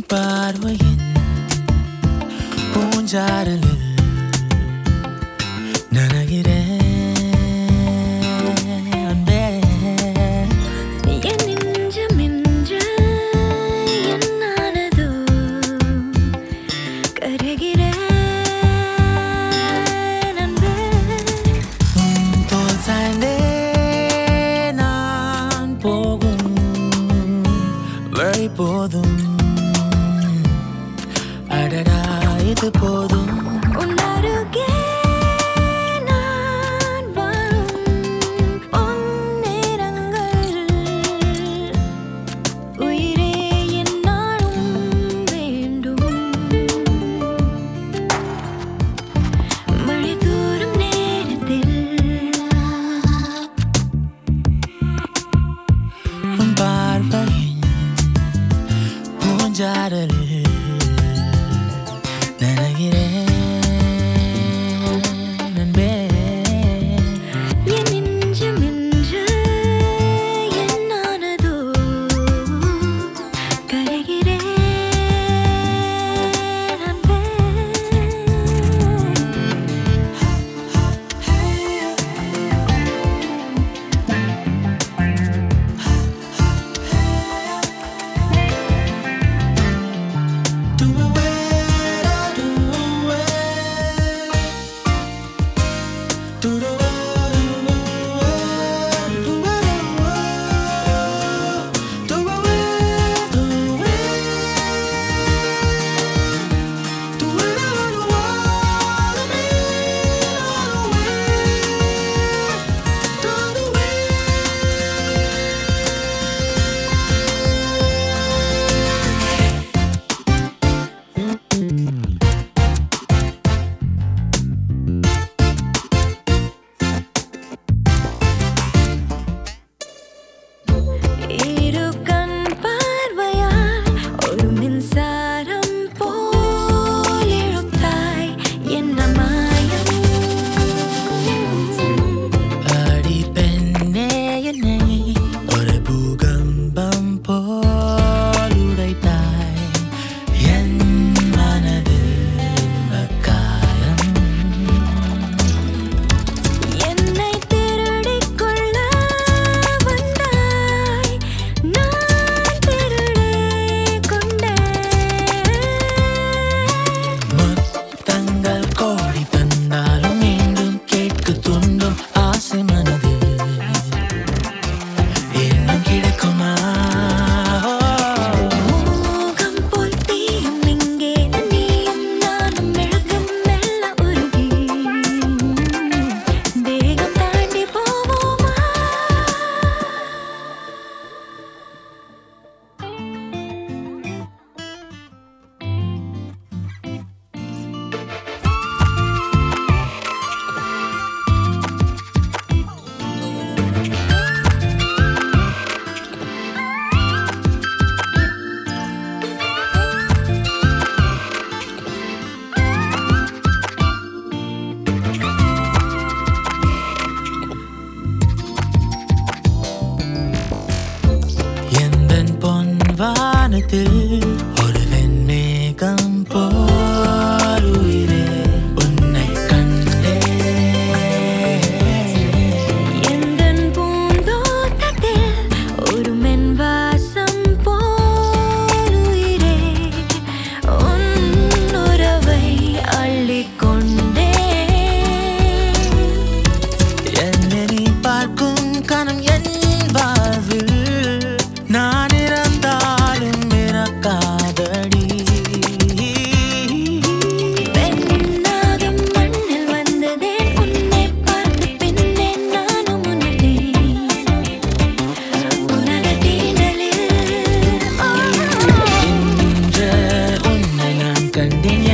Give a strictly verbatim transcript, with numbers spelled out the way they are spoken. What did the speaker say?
பார்வையின் பூஞ்சாரலில் நனைகிறேன் அன்பே. என் நெஞ்சம் என்று என்னானதோ கருகிறேன் அன்பே. உன் தோள் சாய்ந்தே நான் போகும் வழி போதும், அடடா இது போதும். உன் அருகே நான் வாழும் உன் நேரங்கள் உயிரே என்னாலும் வேண்டும். மழை தூரும் நேரத்தில் உன் பார்வையின் பூஞ்சாரலில் நனைகிறேன் அன்பே. என் நெஞ்சம் என்று என்னானதோ கருகிறேன் அன்பே. இரு கண் பார்வையால் ஒரு மின்சாரம் போல் இழுத்தாய் என்ன மாயம். அடி பெண்ணே என்னை ஒரு பூகம்பம் போல் உடைத்தாய் என் மனதில் இன்பக் காயம். என்னை திருடிக் கொள்ள வந்தாய், நான் திருடிக் கொண்டேன். முத்தங்கள் கோடி தந்தாலும் மீண்டும் கேட்க தூண்டும் ஆசை மனது இன்னும் கிடைக்குமா? மோகம் போல் தீயும் இங்கே நீயும் நானும் மெழுகும் மெல்ல உருகி தேகம் தாண்டி போவோமா? எந்தன் பொன் வானத்தில் ஒரு வெண்மேகம் போல் உயிரே உன்னை கண்டேன். எந்தன் பூந்தோட்டத்தில் ஒரு மென் வாசம் போல் உயிரே உன் உறவை அள்ளிக் கொண்டேன். என்னை நீ பார்க்கும் கணம் என் வாழ்வில் நான் இறந்தாலும் எனக்காதடி. பெண்ணாகும் மண்ணில் வந்ததே உன்னை பார்த்து பின்னே நானும் உணர்ந்தேன் உலக தீண்டலில். இன்று உன்னை நான் கண்டேன்